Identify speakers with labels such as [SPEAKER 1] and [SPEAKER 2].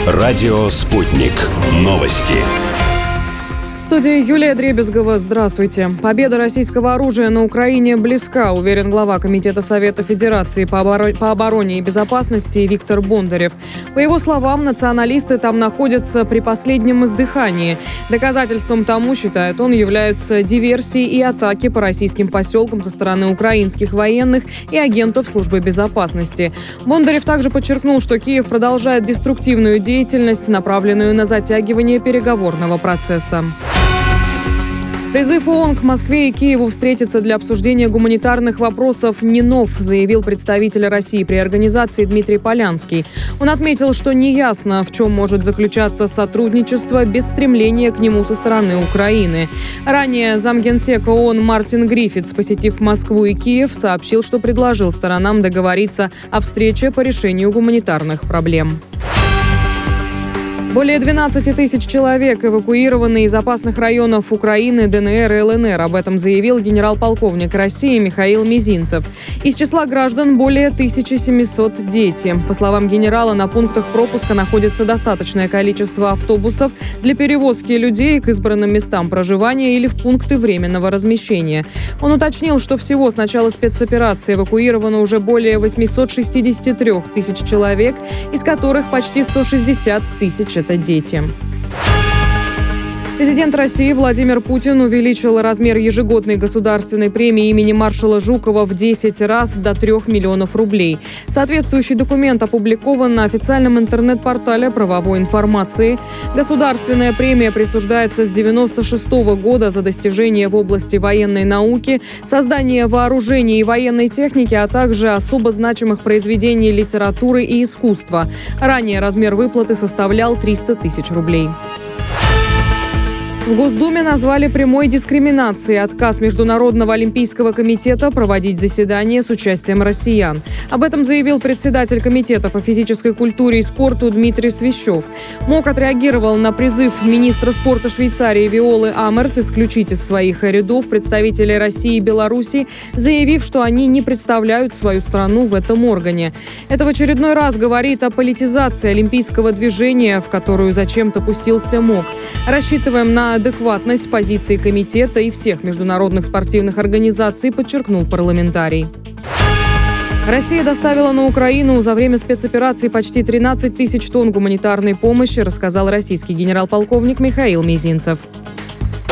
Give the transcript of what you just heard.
[SPEAKER 1] Радио «Спутник». Новости.
[SPEAKER 2] В студии Юлия Дребезгова. Здравствуйте. Победа российского оружия на Украине близка, уверен глава Комитета Совета Федерации по обороне и безопасности Виктор Бондарев. По его словам, националисты там находятся при последнем издыхании. Доказательством тому, считает он, являются диверсии и атаки по российским поселкам со стороны украинских военных и агентов службы безопасности. Бондарев также подчеркнул, что Киев продолжает деструктивную деятельность, направленную на затягивание переговорного процесса. Призыв ООН к Москве и Киеву встретиться для обсуждения гуманитарных вопросов не нов, заявил представитель России при организации Дмитрий Полянский. Он отметил, что неясно, в чем может заключаться сотрудничество без стремления к нему со стороны Украины. Ранее замгенсека ООН Мартин Гриффитс, посетив Москву и Киев, сообщил, что предложил сторонам договориться о встрече по решению гуманитарных проблем. Более 12 тысяч человек эвакуированы из опасных районов Украины, ДНР и ЛНР. Об этом заявил генерал-полковник России Михаил Мизинцев. Из числа граждан более 1700 дети. По словам генерала, на пунктах пропуска находится достаточное количество автобусов для перевозки людей к избранным местам проживания или в пункты временного размещения. Он уточнил, что всего с начала спецоперации эвакуировано уже более 863 тысяч человек, из которых почти 160 тысяч – это дети. Президент России Владимир Путин увеличил размер ежегодной государственной премии имени маршала Жукова в 10 раз до 3 миллионов рублей. Соответствующий документ опубликован на официальном интернет-портале правовой информации. Государственная премия присуждается с 1996 года за достижения в области военной науки, создание вооружений и военной техники, а также особо значимых произведений литературы и искусства. Ранее размер выплаты составлял 300 тысяч рублей. В Госдуме назвали прямой дискриминацией отказ Международного олимпийского комитета проводить заседания с участием россиян. Об этом заявил председатель Комитета по физической культуре и спорту Дмитрий Свищев. МОК отреагировал на призыв министра спорта Швейцарии Виолы Амерт исключить из своих рядов представителей России и Беларуси, заявив, что они не представляют свою страну в этом органе. Это в очередной раз говорит о политизации олимпийского движения, в которую зачем-то пустился МОК. Рассчитываем на адекватность позиции комитета и всех международных спортивных организаций, подчеркнул парламентарий. Россия доставила на Украину за время спецоперации почти 13 тысяч тонн гуманитарной помощи, рассказал российский генерал-полковник Михаил Мизинцев.